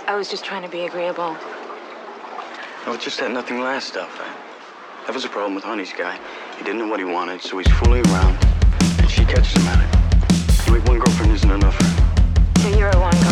I was just trying to be agreeable. No, it's just that nothing lasts stuff. That was a problem with Honey's guy. He didn't know what he wanted, so he's fooling around, and she catches him at it. Like, one girlfriend isn't enough for him. So you're a one